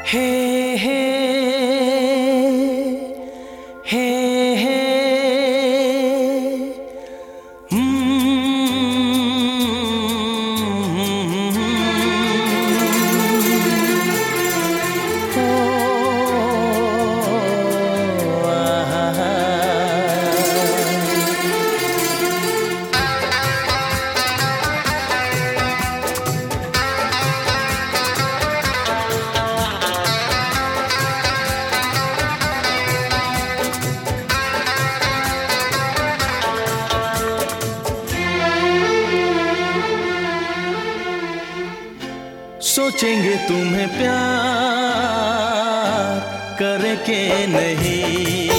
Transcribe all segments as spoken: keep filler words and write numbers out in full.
हे हे हे हे सोचेंगे तुम्हें प्यार करे के नहीं,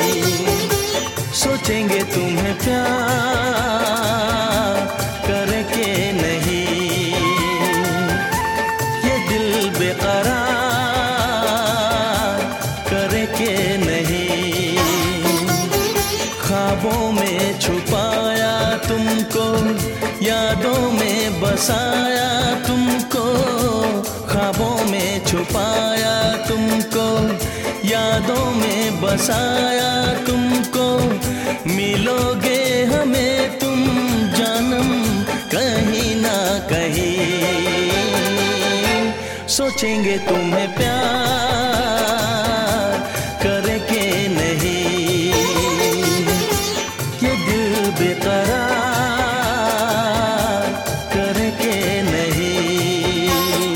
सोचेंगे तुम्हें प्यार करे के नहीं, ये दिल बेकरार करे के नहीं। ख्वाबों में छुपाया तुमको, यादों में बसाया तुमको, ख्वाबों में छुपाया तुमको, यादों में बसाया तुमको। मिलोगे हमें तुम जानम कहीं ना कहीं, सोचेंगे तुम्हें प्यार करे के नहीं, ये दिल बेकरार करे के नहीं।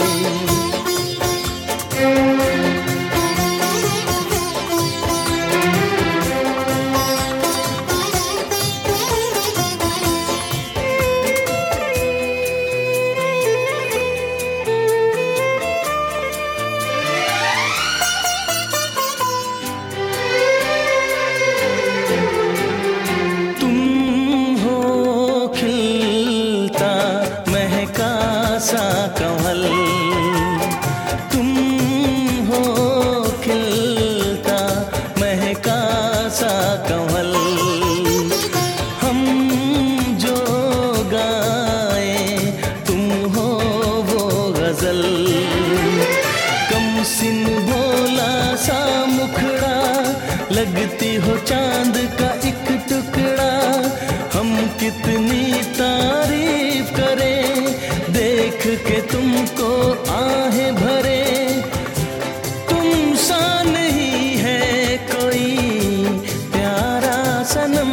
सा कमल तुम हो, खिलता महका सा कमल, हम जो गाए तुम हो वो गजल। कम सिन भोला सा मुखड़ा, लगती हो चांद का एक टुकड़ा। हम कितनी तारीफ करें देख के तुमको आहें भरे, तुम सा नहीं है कोई प्यारा सनम,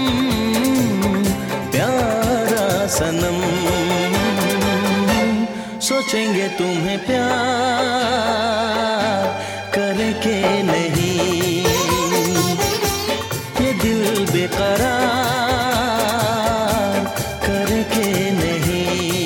प्यारा सनम। सोचेंगे तुम्हें प्यार करे के नहीं, ये दिल बेकरार करे के नहीं।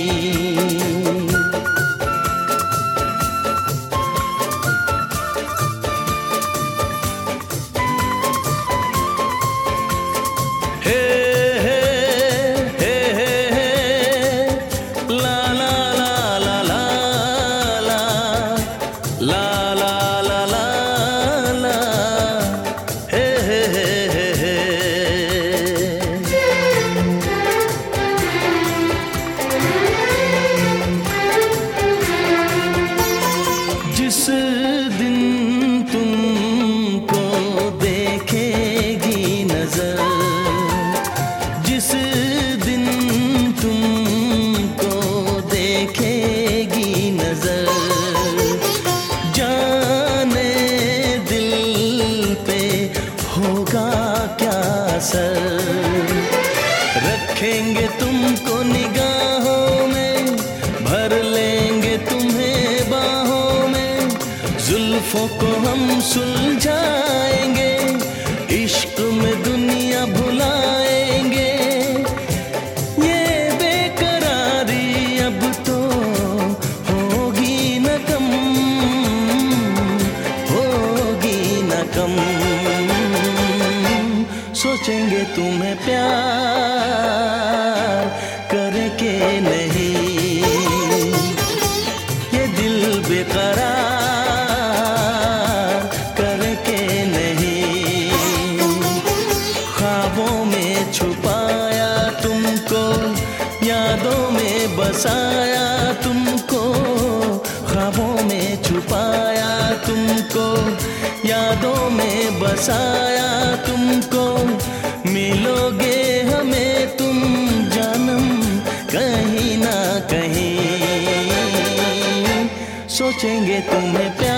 जिस दिन तुमको देखेगी नजर, जिस दिन तुमको देखेगी नजर, जाने दिल पे होगा क्या असर। रखेंगे तुमको निगाहों में, भर लेंगे तुम्हें बाहों में, जुल्फों को हम सुलझाएंगे, इश्क में दुनिया भुलाएंगे। ये बेकरारी अब तो होगी न कम, होगी न कम। सोचेंगे तुम्हें प्यार करे के नहीं, ये दिल बेकरार करे के नहीं। ख्वाबों में छुपाया तुमको, यादों में बसाया तुमको, ख्वाबों में छुपाया बसाया तुमको, मिलोगे हमें तुम जानम कहीं ना कहीं, सोचेंगे तुम्हें प्यार